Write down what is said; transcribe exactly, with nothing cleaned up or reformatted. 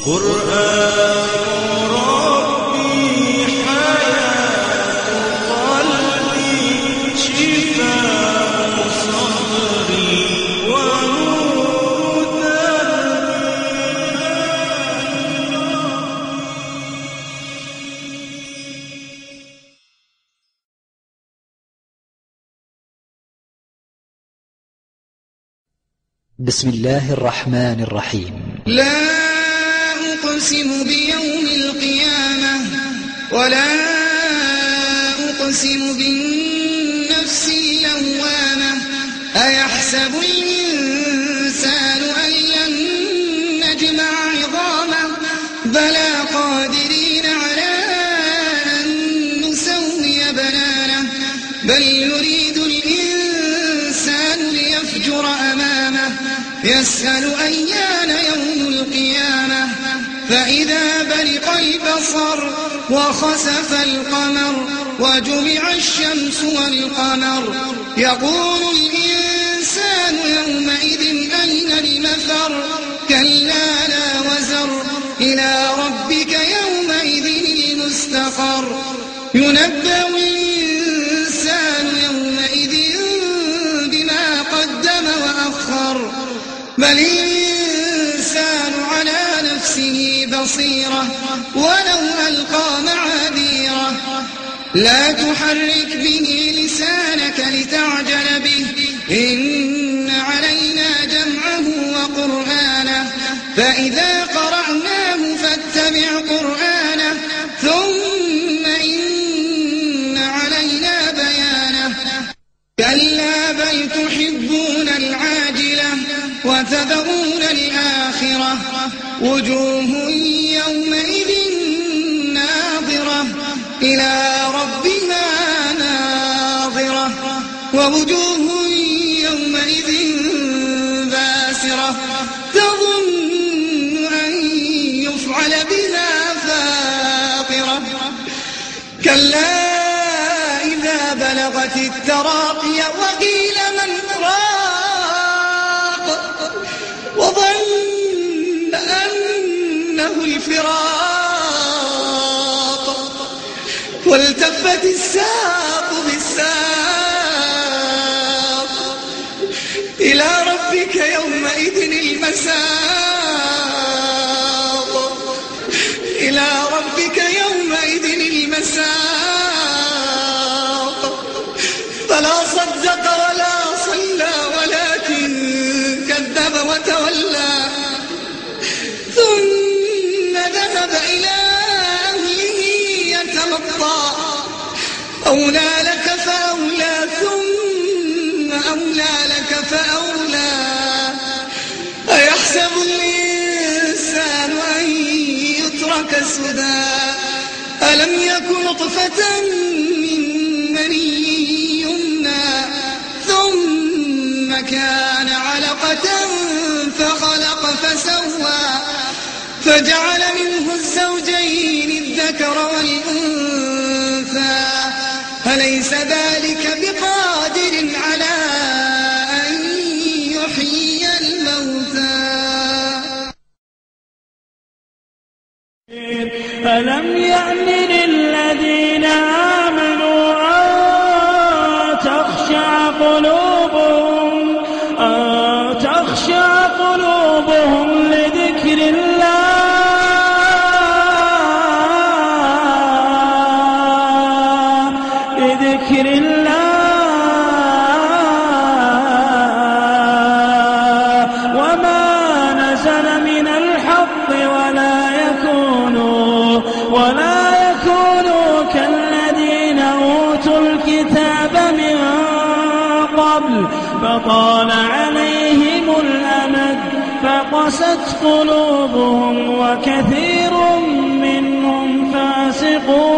قرآن ربي حياة قلبي شفاء صدري ونور دربي. بسم الله الرحمن الرحيم. لا أقسم بيوم القيامة ولا أقسم بالنفس اللوامة أيحسب الإنسان أن لن نجمع عظامه بلى قادرين على أن نسوي بنانه بل يريد الإنسان ليفجر أمامه يسأل أيان يوم القيامة فإذا برق البصر وخسف القمر وجمع الشمس والقمر يقول الإنسان يومئذ أين المفر كلا لا وزر إلى ربك يومئذ المستقر ينبأ الإنسان يومئذ بما قدم وأخر بل الإنسان على نفسه بصيرة ولو ألقى معاذيره لا تحرك به لسانك لتعجل به إن علينا جمعه وقرآنه فإذا قرأناه فاتبع قرآنه ثم إن علينا بيانه كلا بل تحبون العاجلة وتذرون الآخرة وجوه يومئذ ناظرة إلى ربها ناظرة ووجوه يومئذ باسرة تظن أن يفعل بها فاقرة كلا إذا بلغت التراقي وقيل من راق وظن أنه الفراق والتفت الساق بالساق إلى ربك يومئذ المساق إلى ربك يومئذ المساق فلا صدق ولا صلى ولكن كذب وتولى ثم ذهب إلى أهله يتمطى أولى لك فأولى ثم أولى لك فأولى أيحسب الإنسان أن يترك سدى ألم يكن نطفة من مني يمنى ثم كان علقة فخلق فسوى فجعل منه الزوجين الذكر والأنثى أليس ذلك بقادر على أن يحيي الموتى ألم يأن للذين آمنوا أن تخشع قلوبهم أن تخشع قلوبهم لذكر الله لذكر الله وما نزل من الحق ولا يكونوا ولا يكونوا كالذين أوتوا الكتاب من قبل فطال عليهم الأمد فقست قلوبهم وكثير منهم فاسقون